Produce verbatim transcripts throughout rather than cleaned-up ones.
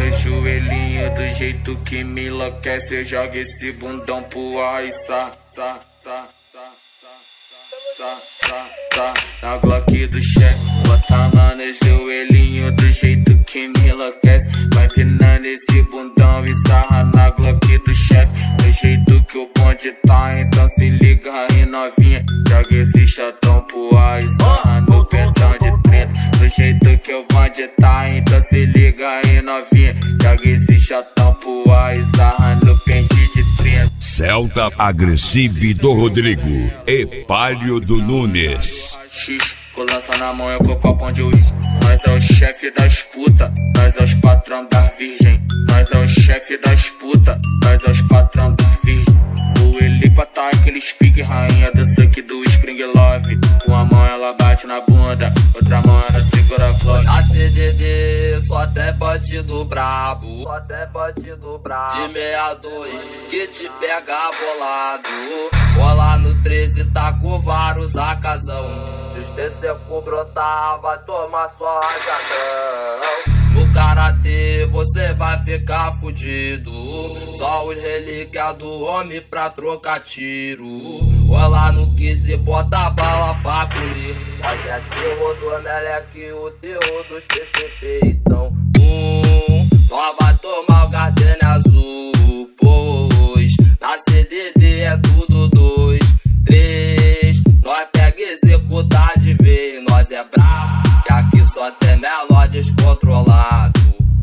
no joelhinho do jeito que me enlouquece. Eu jogo esse bundão pro ar e sa, sa, sa, sa, sa, sa, sa, na Glock do chefe. Bota lá no joelhinho do jeito que me enlouquece. Vai empinando esse bundão e sarra na Glock do chefe. Do jeito que o bonde tá, então se liga aí novinha. Joga esse chatão pro ar e sarra no pentão de trinta. Do jeito que o bonde tá, então se liga aí novinha. Joga esse chatão pro ar e sarra no pente de trinta. Celta Agressive do Rodrigo e Palio do Nunes. X, colança na mão, eu com copão de uísque. Nós é o chefe das puta, nós é os patrão da virgem. Nós é o chefe das puta, nós é os patrão da virgem. O Elipa tá aquele speak, rainha do suck do Spring Love. Com a mão ela bate na bunda, outra mão ela segura a flor. Na C D D só até bandido brabo, só até bandido brabo. De meia dois que te pega bolado. Bola no treze tá com vários acasão. Se os T C for brotar, vai tomar só rajadão. No karatê você vai ficar fudido. Só os relíquias do homem pra trocar tiro. Olha no quinze, bota a bala pra polir. Mas é terror do meleque, o terror dos P C P. Então, um, nós vai tomar o Gardenia azul. Pois, na C D D é tudo dois, três. Nós pega e executa de vez. Nós é brabo, que aqui só tem melódia descontrolado.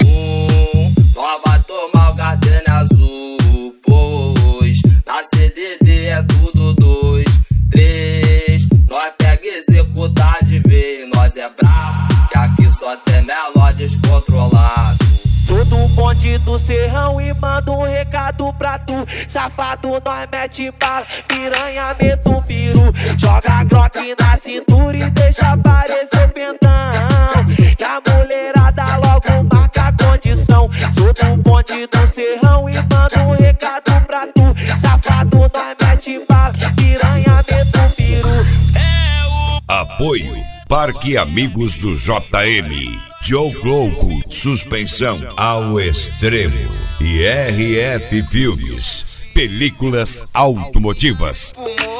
Um, nós vai tomar o Gardenia azul. Pois, na C D D é tudo dois, três. Nós pega e executa de vez. Nós é brabo, que aqui só tem melódia descontrolado. Todo bonde do serrão e manda um recado pra tu. Safado, nós mete bala, piranha, meta um piru. Joga a Glock na cintura e deixa aparecer pentão. Que a mulherada logo marca a condição. Sou do bonde do serrão e manda um recado pra tu. Safado, nós mete bala, piranha, meta um piru. É o... Apoio Parque Amigos do J M, Joe Clouco, suspensão ao extremo, e R F Filmes, películas automotivas.